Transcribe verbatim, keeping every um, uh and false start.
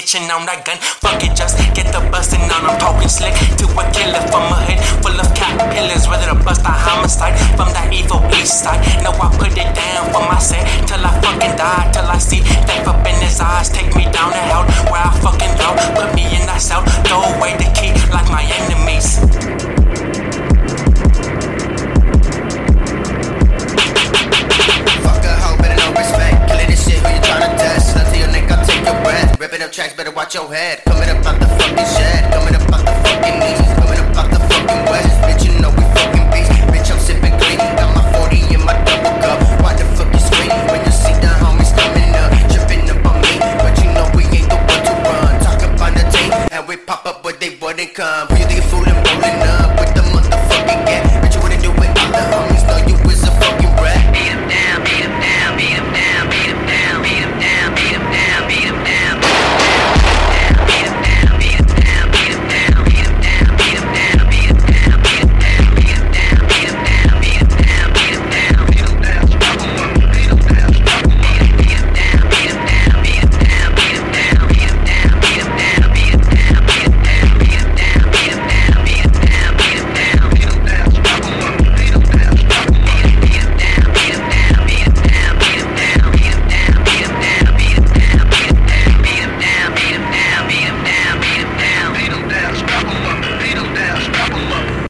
itching on that gun. Fuck it, just get the bustin' on. I'm talking slick to a killer from a hood full of caterpillars, ready to bust a homicide from that evil east side. No, I put it down for my set till I fucking die, till I see death up in his eyes. Take me down to hell where I fucking go. Put me in that cell, throw away the key like my enemies. Fuck a hoe, better no respect. Killing this shit, who you tryna test? Until your neck, I'll take your breath. Ripping up tracks, better watch your head.